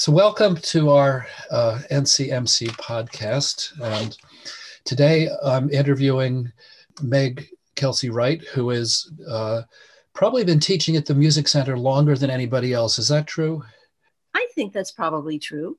So welcome to our NCMC podcast. And today I'm interviewing Meg Kelsey Wright, who has probably been teaching at the Music Center longer than anybody else. Is that true? I think that's probably true.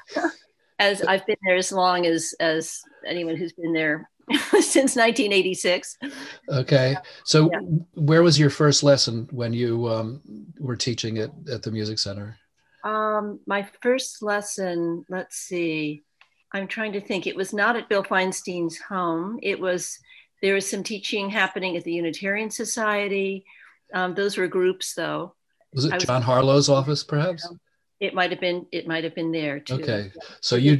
As I've been there as long as anyone who's been there since 1986. Okay. So where was your first lesson when you were teaching at the Music Center? My first lesson, let's see, I'm trying to think. It was not at Bill Feinstein's home. There was some teaching happening at the Unitarian Society. Those were groups, though. Was it John Harlow's office, perhaps? It might have been there too. Okay. So you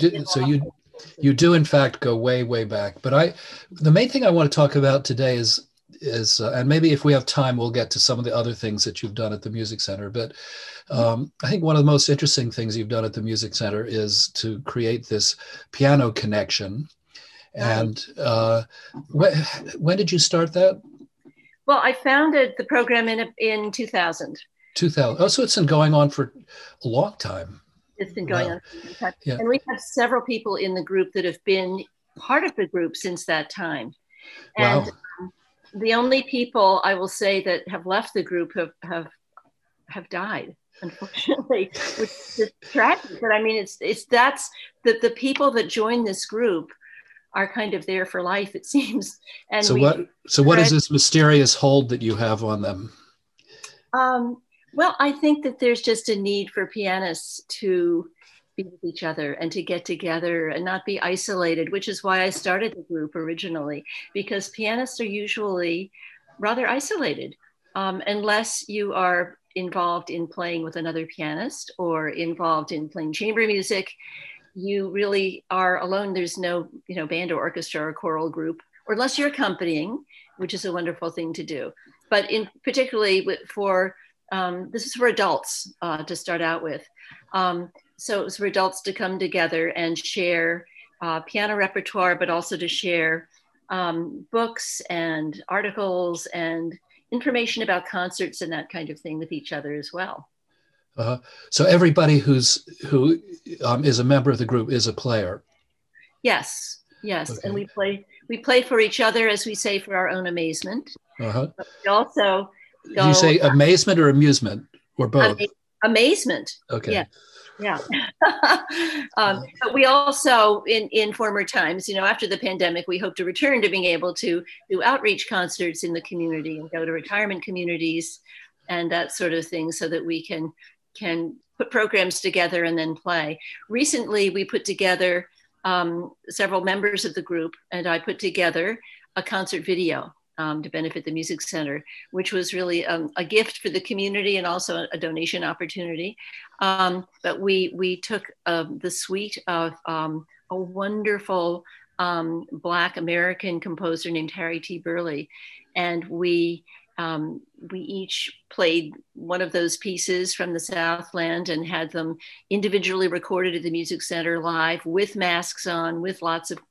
do in fact go way, way back. But the main thing I want to talk about today is and maybe if we have time, we'll get to some of the other things that you've done at the Music Center. But I think one of the most interesting things you've done at the Music Center is to create this piano connection. And when did you start that? Well, I founded the program in 2000. 2000. Oh, so it's been going on for a long time. It's been going on for a long time. Yeah. And we have several people in the group that have been part of the group since that time. And the only people I will say that have left the group have died, unfortunately, which is tragic. But I mean, that's the people that join this group are kind of there for life, it seems. And what is this mysterious hold that you have on them? Well, I think that there's just a need for pianists to be with each other and to get together and not be isolated, which is why I started the group originally, because pianists are usually rather isolated unless you are involved in playing with another pianist or involved in playing chamber music. You really are alone. There's no, band or orchestra or choral group, or unless you're accompanying, which is a wonderful thing to do. But particularly for this is for adults to start out with. So it's for adults to come together and share piano repertoire, but also to share books and articles and information about concerts and that kind of thing with each other as well. So everybody who is a member of the group is a player. Yes. Okay. And we play for each other, as we say, for our own amazement. But we also do you say amazement or amusement or both? Amazement. Okay. Yeah. But we also, in former times, after the pandemic, we hope to return to being able to do outreach concerts in the community and go to retirement communities and that sort of thing, so that we can put programs together and then play. Recently, we put together several members of the group, and I put together a concert video to benefit the Music Center, which was really a gift for the community and also a donation opportunity. But we took the suite of a wonderful Black American composer named Harry T. Burleigh, and we each played one of those pieces from the Southland and had them individually recorded at the Music Center live with masks on, with lots of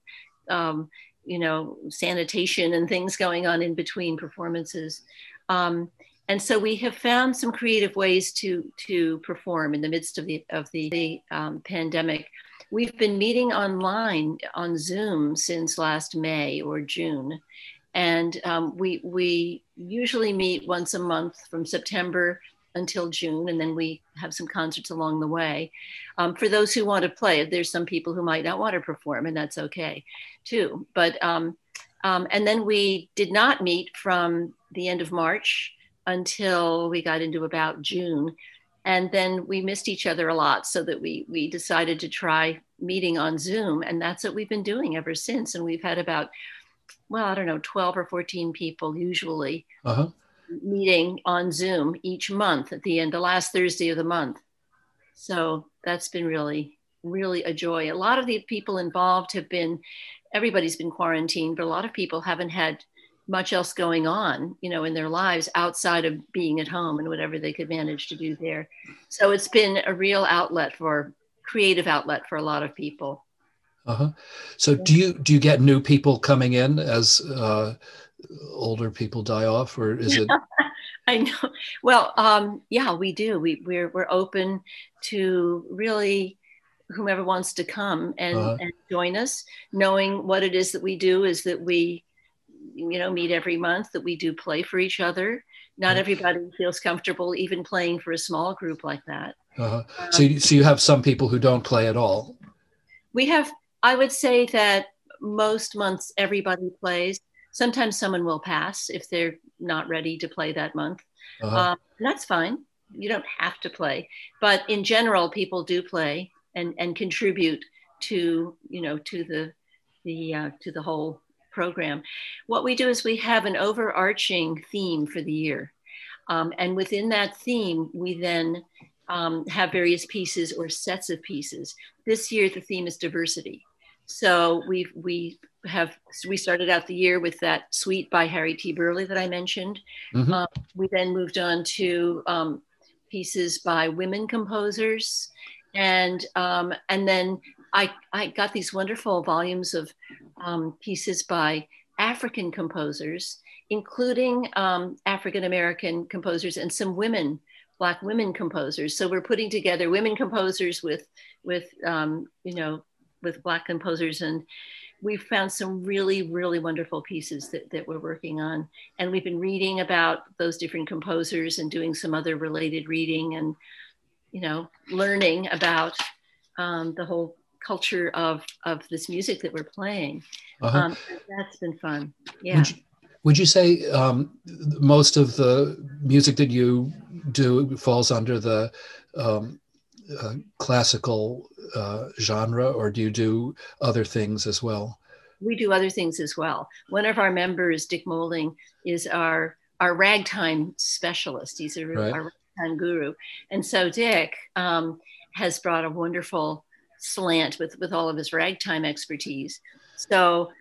sanitation and things going on in between performances. And so we have found some creative ways to perform in the midst of the pandemic. We've been meeting online on Zoom since last May or June. And we usually meet once a month from September until June, and then we have some concerts along the way. For those who want to play, there's some people who might not want to perform, and that's okay too. But and then we did not meet from the end of March until we got into about June. And then we missed each other a lot, so that we decided to try meeting on Zoom, and that's what we've been doing ever since. And we've had about 12 or 14 people usually meeting on Zoom each month at the last Thursday of the month. So that's been really, really a joy. A lot of the people involved everybody's been quarantined, but a lot of people haven't had much else going on, in their lives outside of being at home and whatever they could manage to do there. So it's been a real creative outlet for a lot of people. So do you get new people coming in as older people die off, or is it? I know. Well, yeah, we do. We're open to really whomever wants to come Uh-huh. and join us, knowing what it is that we do is that we, meet every month, that we do play for each other. Not Yeah. everybody feels comfortable even playing for a small group like that. Uh-huh. So, Um, so you have some people who don't play at all. we have, I would say that most months everybody plays. Sometimes someone will pass if they're not ready to play that month. Uh-huh. And that's fine. You don't have to play, but in general, people do play and contribute to to the whole program. What we do is we have an overarching theme for the year, and within that theme, we then have various pieces or sets of pieces. This year, the theme is diversity. So we started out the year with that suite by Harry T. Burleigh that I mentioned. Mm-hmm. We then moved on to pieces by women composers, and then I got these wonderful volumes of pieces by African composers, including African American composers and some Black women composers. So we're putting together women composers with with Black composers, and we've found some really, really wonderful pieces that we're working on. And we've been reading about those different composers and doing some other related reading and, learning about the whole culture of this music that we're playing. Uh-huh. That's been fun. Yeah. Would you say most of the music that you do falls under the classical genre, or do you do other things as well? We do other things as well. One of our members, Dick Molding, is our ragtime specialist. He's Right. our ragtime guru. And so Dick has brought a wonderful slant with all of his ragtime expertise. So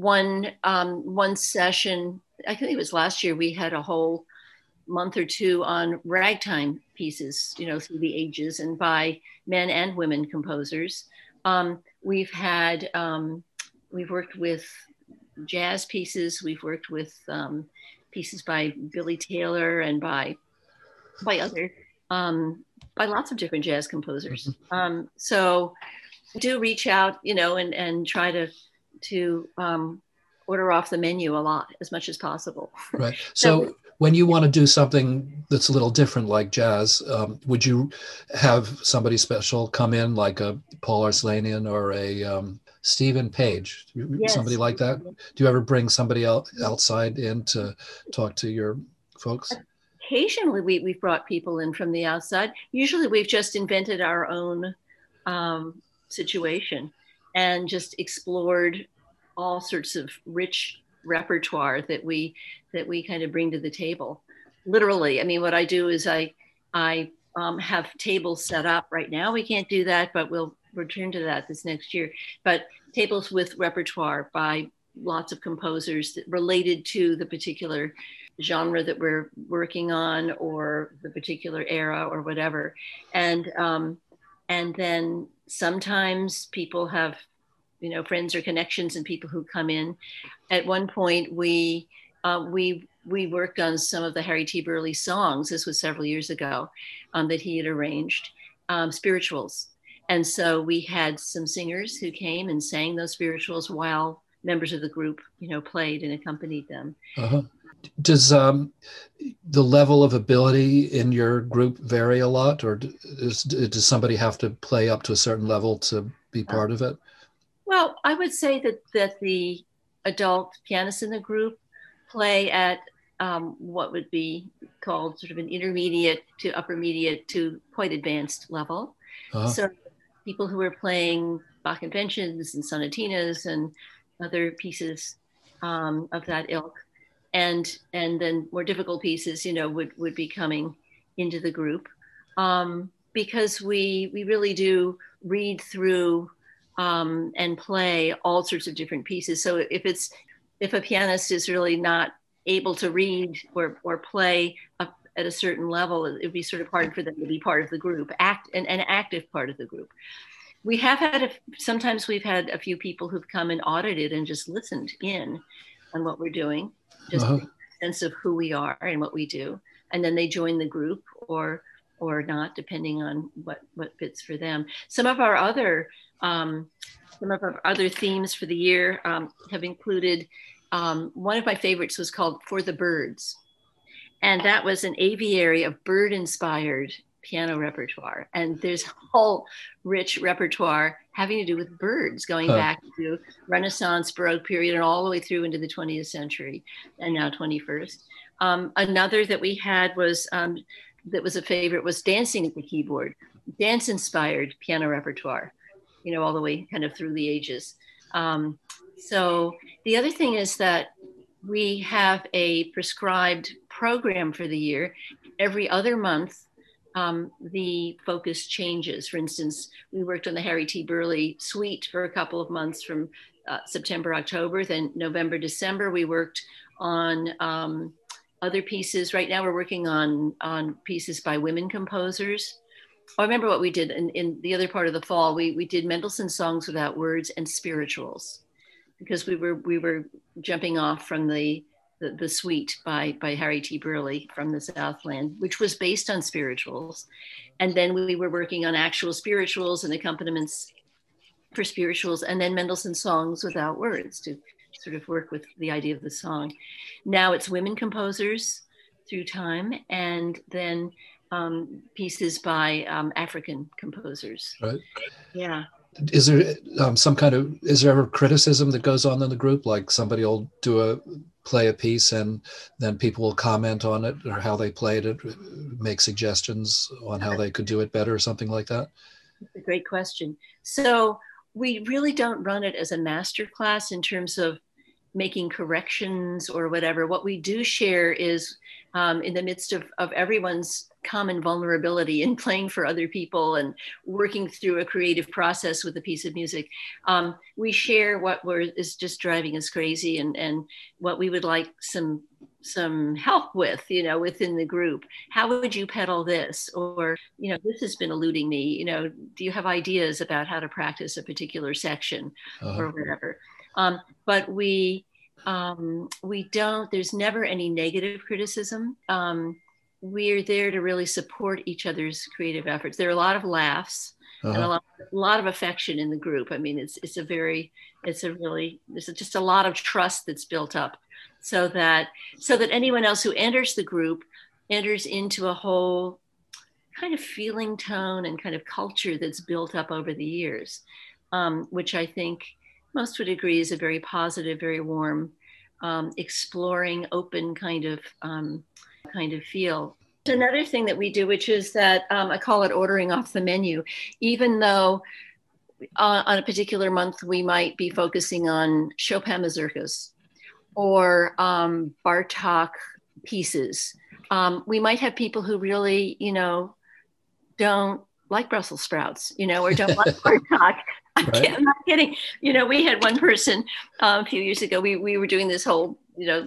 one session, I think it was last year, we had a whole month or two on ragtime pieces, through the ages and by men and women composers. We've had we've worked with jazz pieces. We've worked with pieces by Billy Taylor and by other by lots of different jazz composers. So do reach out, and try to order off the menu a lot, as much as possible. Right. So when you want to do something that's a little different, like jazz, would you have somebody special come in, like a Paul Arslanian or a Stephen Page, Yes. somebody like that? Do you ever bring somebody outside in to talk to your folks? Occasionally, we've brought people in from the outside. Usually, we've just invented our own situation and just explored all sorts of rich repertoire that we kind of bring to the table. Literally, I mean, what I do is I have tables set up right now. We can't do that, but we'll return to that this next year. But tables with repertoire by lots of composers related to the particular genre that we're working on, or the particular era, or whatever. And then sometimes people have, friends or connections and people who come in. At one point, we worked on some of the Harry T. Burleigh songs. This was several years ago, that he had arranged, spirituals. And so we had some singers who came and sang those spirituals while members of the group, played and accompanied them. Uh-huh. Does the level of ability in your group vary a lot, or does somebody have to play up to a certain level to be part of it? Well, I would say that the adult pianists in the group play at what would be called sort of an intermediate to uppermediate to quite advanced level. Uh-huh. So people who are playing Bach inventions and sonatinas and other pieces of that ilk, and then more difficult pieces, would be coming into the group, because we really do read through and play all sorts of different pieces. So if a pianist is really not able to read or play up at a certain level, it would be sort of hard for them to be part of the group, an active part of the group. We have had sometimes we've had a few people who've come and audited and just listened in on what we're doing, just to get a sense of who we are and what we do. and then they join the group or not, depending on what fits for them. Some of our other themes for the year have included, one of my favorites was called For the Birds. And that was an aviary of bird-inspired piano repertoire. And there's a whole rich repertoire having to do with birds, going back to Renaissance, Baroque period, and all the way through into the 20th century and now 21st. Another that we had was, that was a favorite, was dancing at the keyboard, dance-inspired piano repertoire, all the way kind of through the ages. So the other thing is that we have a prescribed program for the year. Every other month, the focus changes. For instance, we worked on the Harry T. Burleigh suite for a couple of months from September, October, then November, December, we worked on other pieces. Right now we're working on pieces by women composers. I remember what we did in the other part of the fall. We did Mendelssohn Songs Without Words and Spirituals, because we were jumping off from the suite by Harry T. Burleigh from the Southland, which was based on spirituals. And then we were working on actual spirituals and accompaniments for spirituals, and then Mendelssohn Songs Without Words to sort of work with the idea of the song. Now it's women composers through time, and then pieces by African composers. Right. Yeah. Is there is there ever criticism that goes on in the group? Like somebody will play a piece and then people will comment on it or how they played it, make suggestions on how they could do it better or something like that? That's a great question. So we really don't run it as a master class in terms of making corrections or whatever. What we do share is in the midst of everyone's common vulnerability in playing for other people and working through a creative process with a piece of music. We share what is just driving us crazy and what we would like some help with, within the group. How would you pedal this? Or, this has been eluding me. Do you have ideas about how to practice a particular section or whatever? But we don't, there's never any negative criticism. We're there to really support each other's creative efforts. There are a lot of laughs and a lot of affection in the group. I mean, there's just a lot of trust that's built up so that anyone else who enters the group enters into a whole kind of feeling tone and kind of culture that's built up over the years, which I think most would agree is a very positive, very warm, exploring, open kind of feel. Another thing that we do, which is that I call it ordering off the menu, even though on a particular month we might be focusing on Chopin mazurkas or Bartók pieces. We might have people who really, don't like Brussels sprouts, or don't like Bartók. I'm not kidding. We had one person a few years ago, we were doing this whole,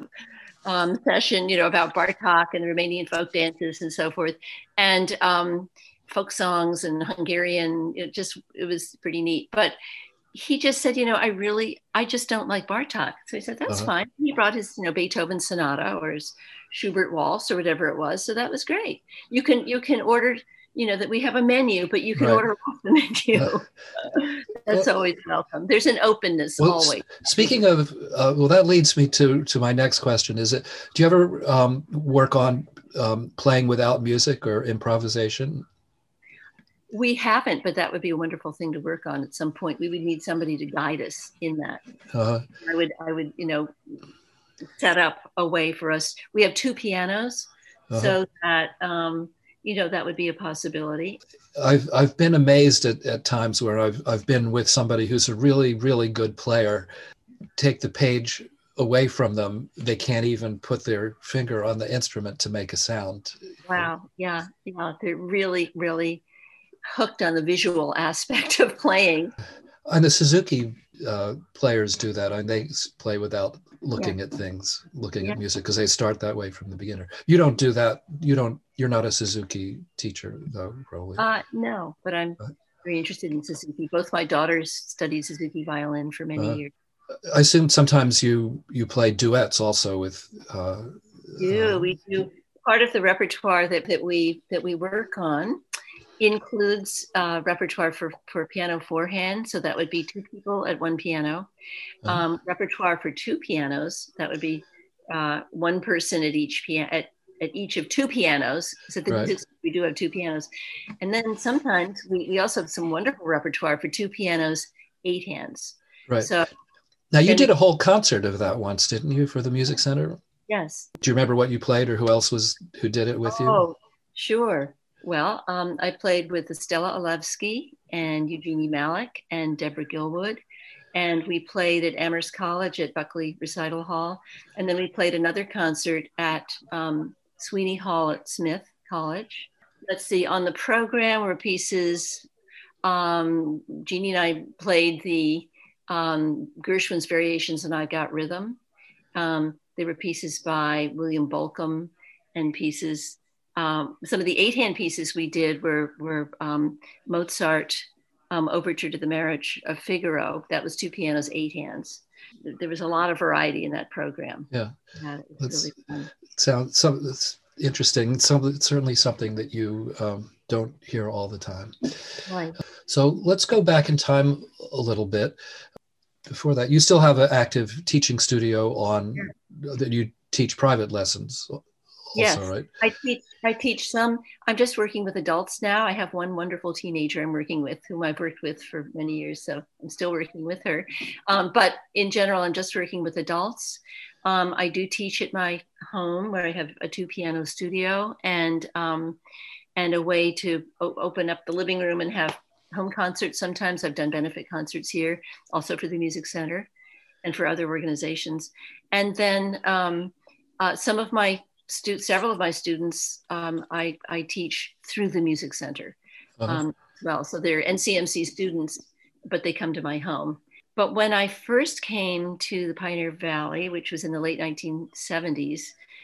session, about Bartók and the Romanian folk dances and so forth, and folk songs and Hungarian. It was pretty neat. But he just said, I just don't like Bartók. So he said, that's fine. He brought his, Beethoven sonata or his Schubert waltz or whatever it was. So that was great. You can order, that we have a menu, but you can order off the menu. That's always welcome. There's an openness always. Speaking of, that leads me to my next question. Do you ever work on playing without music or improvisation? We haven't, but that would be a wonderful thing to work on at some point. We would need somebody to guide us in that. I would, set up a way for us. We have two pianos, so that, that would be a possibility. I've been amazed at times where I've been with somebody who's a really, really good player, take the page away from them, they can't even put their finger on the instrument to make a sound. Wow. Yeah. They're really, really hooked on the visual aspect of playing. And the Suzuki players do that. And they play without looking at things, looking at music, because they start that way from the beginner. You don't do that. You're not a Suzuki teacher, though, probably. No, but I'm very interested in Suzuki. Both my daughters studied Suzuki violin for many years. I assume sometimes you play duets also with. We do. part of the repertoire that we work on includes repertoire for piano four-hand, so that would be two people at one piano. Repertoire for two pianos, that would be one person at each piano at each of two pianos. So we do have two pianos, and then sometimes we also have some wonderful repertoire for two pianos, eight hands. Right. So now you did a whole concert of that once, didn't you, for the Music Center? Yes. Do you remember what you played, or who did it with you? Oh, sure. Well, I played with Stella Alevsky and Eugenie Malik and Deborah Gilwood. And we played at Amherst College at Buckley Recital Hall. And then we played another concert at Sweeney Hall at Smith College. Let's see, on the program were pieces, Jeannie and I played the Gershwin's Variations on I've Got Rhythm. There were pieces by William Bolcom and pieces, some of the eight-hand pieces we did were Mozart, Overture to the Marriage of Figaro. That was two pianos, eight hands. There was a lot of variety in that program. Yeah, really fun. It's interesting. Certainly something that you don't hear all the time. Right. So let's go back in time a little bit. Before that, you still have an active teaching studio that you teach private lessons. Also, yes, right? I teach some. I'm just working with adults now. I have one wonderful teenager I'm working with, whom I've worked with for many years, so I'm still working with her. But in general, I'm just working with adults. I do teach at my home, where I have a two-piano studio and a way to open up the living room and have home concerts. Sometimes I've done benefit concerts here, also for the Music Center and for other organizations. And then several of my students, I teach through the Music Center. Well, so they're NCMC students, but they come to my home. But when I first came to the Pioneer Valley, which was in the late 1970s,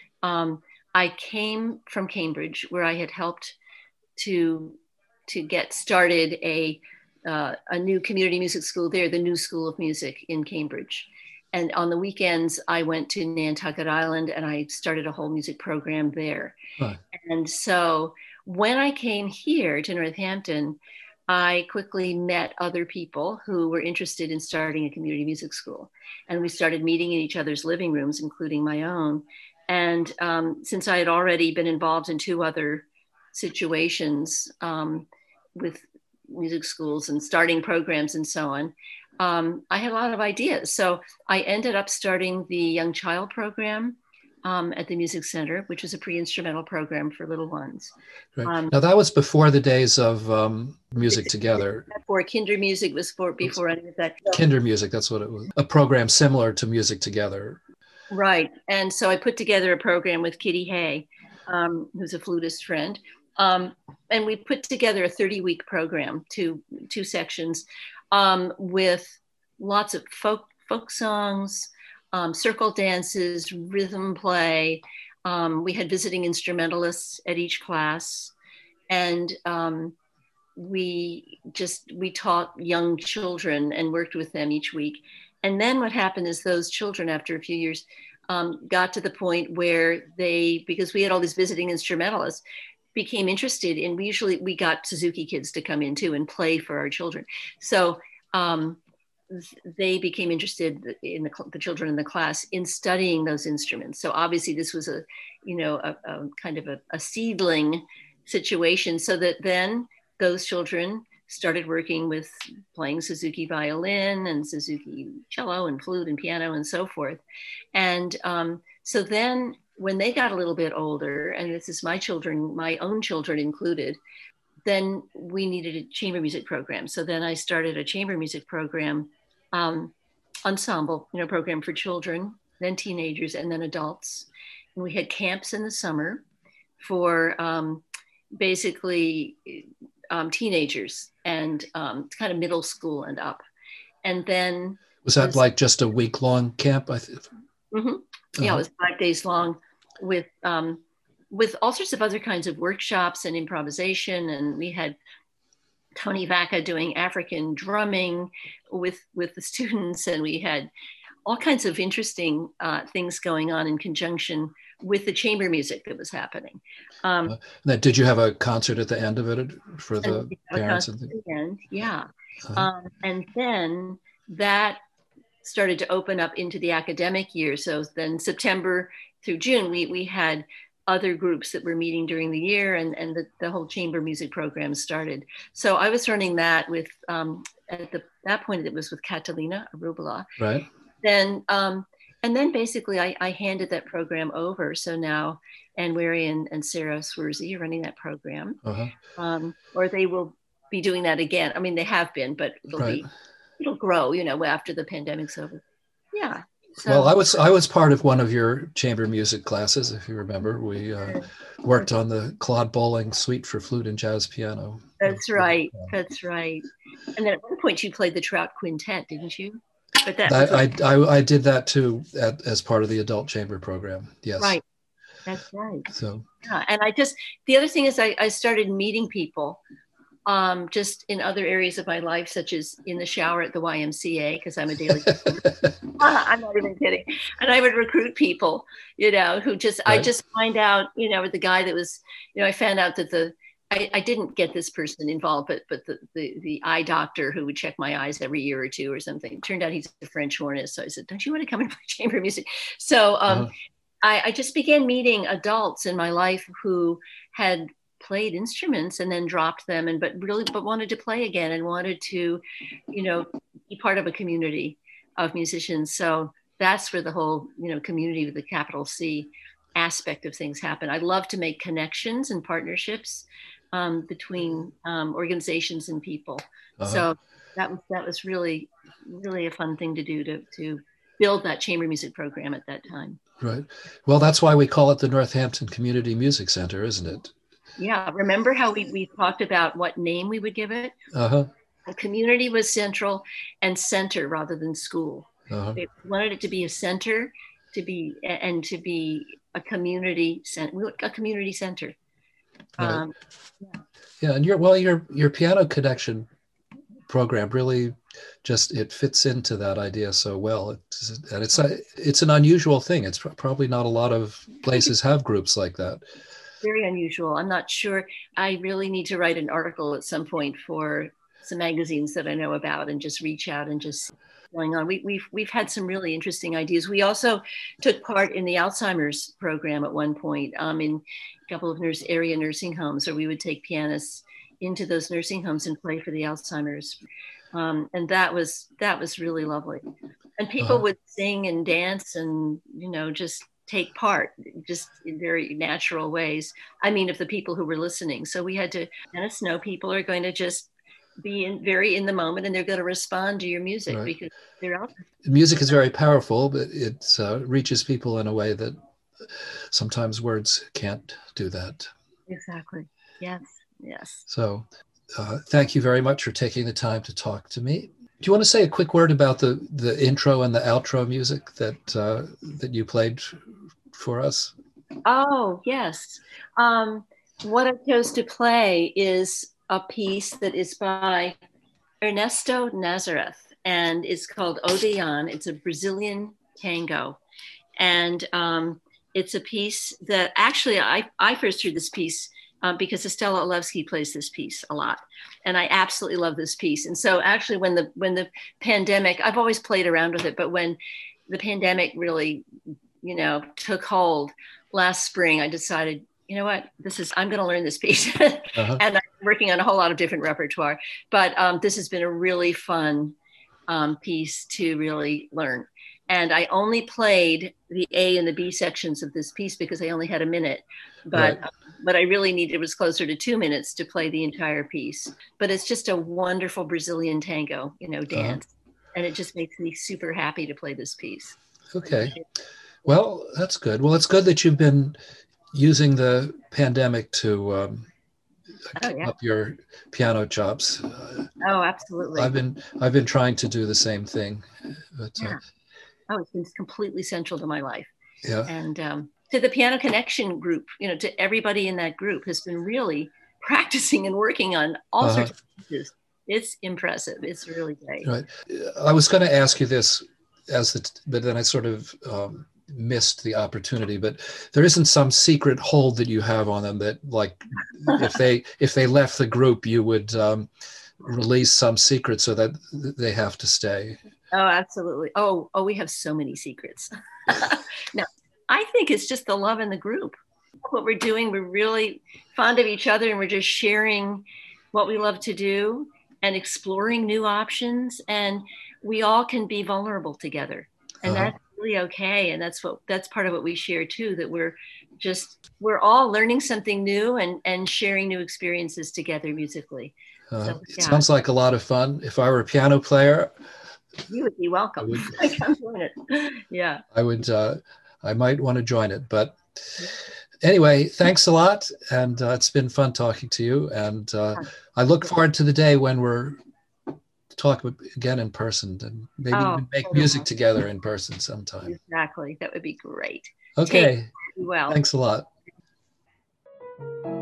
I came from Cambridge, where I had helped to get started a new community music school there, the New School of Music in Cambridge. And on the weekends, I went to Nantucket Island and I started a whole music program there. Huh. And so when I came here to Northampton, I quickly met other people who were interested in starting a community music school. And we started meeting in each other's living rooms, including my own. And since I had already been involved in two other situations with music schools and starting programs and so on, I had a lot of ideas. So I ended up starting the Young Child program at the Music Center, which was a pre-instrumental program for little ones. Right. Now that was before the days of Music Together. Before Kinder Music was before any of that. Kinder Music, that's what it was. A program similar to Music Together. Right. And so I put together a program with Kitty Hay, who's a flutist friend. And we put together a 30-week program, two sections, with lots of folk songs, circle dances, rhythm play. We had visiting instrumentalists at each class, and we taught young children and worked with them each week. And then what happened is those children, after a few years, got to the point where because we had all these visiting instrumentalists, became interested in, we got Suzuki kids to come in too and play for our children. So they became interested in the children in the class in studying those instruments. So obviously this was a kind of a seedling situation, so that then those children started working with playing Suzuki violin and Suzuki cello and flute and piano and so forth. And so then when they got a little bit older, and this is my own children included, then we needed a chamber music program. So then I started a chamber music program, ensemble, program for children, then teenagers, and then adults. And we had camps in the summer for basically teenagers and kind of middle school and up. And then was that like just a week-long camp? Mm-hmm. Yeah, it was 5 days long with all sorts of other kinds of workshops and improvisation. And we had Tony Vaca doing African drumming with the students. And we had all kinds of interesting things going on in conjunction with the chamber music that was happening. Now, did you have a concert at the end of it for the parents? At the end, yeah. Uh-huh. And then that started to open up into the academic year. So then September through June, we had other groups that were meeting during the year, and the whole chamber music program started. So I was running that with, at that point, it was with Catalina Arubala. Right. Then, and then basically I handed that program over. So now Anne Wary and Sarah Swersey are running that program. Uh-huh. Or they will be doing that again. I mean, they have been, but it'll grow, after the pandemic's over. Yeah. So, well, I was part of one of your chamber music classes, if you remember. We worked on the Claude Bolling Suite for Flute and Jazz Piano. That's right. That's right. And then at one point you played the Trout Quintet, didn't you? But I did that too as part of the adult chamber program. Yes. Right. That's right. So. Yeah. And the other thing is I started meeting people just in other areas of my life, such as in the shower at the YMCA, because I'm a daily I'm not even kidding. And I would recruit people, who just, right. I just find out, the guy that was, I found out that I didn't get this person involved, but the eye doctor who would check my eyes every year or two or something. It turned out he's a French hornist. So I said, don't you want to come and play chamber music? So I just began meeting adults in my life who had played instruments and then dropped them but wanted to play again and wanted to, be part of a community of musicians. So that's where the whole, community with the capital C aspect of things happen. I love to make connections and partnerships between organizations and people. Uh-huh. So that was really, really a fun thing to do to build that chamber music program at that time. Right. Well, that's why we call it the Northampton Community Music Center, isn't it? Yeah. Remember how we talked about what name we would give it? Uh-huh. The community was central and center rather than school. Uh-huh. They wanted it to be a center, to be a community center. Right. Yeah, and your piano connection program really it fits into that idea so well. It's an unusual thing. It's probably not a lot of places have groups like that. Very unusual. I'm not sure. I really need to write an article at some point for some magazines that I know about and just reach out and just going on. We've had some really interesting ideas. We also took part in the Alzheimer's program at one point in a couple of area nursing homes, where we would take pianists into those nursing homes and play for the Alzheimer's. And that was really lovely. And people would sing and dance and, just take part just in very natural ways. I mean, of the people who were listening. So we had to let us know people are going to just be very in the moment and they're going to respond to your music, right. Because they're out there. Music is very powerful, but it reaches people in a way that sometimes words can't do that. Exactly. Yes. So thank you very much for taking the time to talk to me. Do you want to say a quick word about the intro and the outro music that you played for us? Oh, yes. What I chose to play is a piece that is by Ernesto Nazareth, and it's called Odeon. It's a Brazilian tango. And it's a piece that actually I first heard this piece because Estella Olevsky plays this piece a lot. And I absolutely love this piece. And so actually when the pandemic, I've always played around with it, but when the pandemic really, took hold last spring, I decided, you know what, I'm going to learn this piece. And I'm working on a whole lot of different repertoire, but this has been a really fun piece to really learn. And I only played the A and the B sections of this piece because I only had a minute, but right. What I really needed was closer to 2 minutes to play the entire piece. But it's just a wonderful Brazilian tango, dance. And it just makes me super happy to play this piece. Okay. Well, that's good. Well, it's good that you've been using the pandemic to keep up your piano chops. Absolutely. I've been trying to do the same thing. But, it's been completely central to my life. Yeah. And to the Piano Connection group, to everybody in that group has been really practicing and working on all sorts of pieces. It's impressive. It's really great. Right. I was going to ask you this. but then I sort of missed the opportunity. But there isn't some secret hold that you have on them that, like, if they left the group, you would release some secret so that they have to stay. Oh, absolutely. Oh, we have so many secrets. No, I think it's just the love in the group. What we're doing, we're really fond of each other, and we're just sharing what we love to do and exploring new options. And we all can be vulnerable together, and that's really okay. And that's part of what we share too, that we're all learning something new and sharing new experiences together musically. So, It sounds like a lot of fun. If I were a piano player, you would be welcome. Come join it. Yeah. I might want to join it. But anyway, thanks a lot. And it's been fun talking to you. And I look forward to the day when we're talking again in person, and maybe make music together in person sometime. Exactly. That would be great. Okay. Well. Thanks a lot.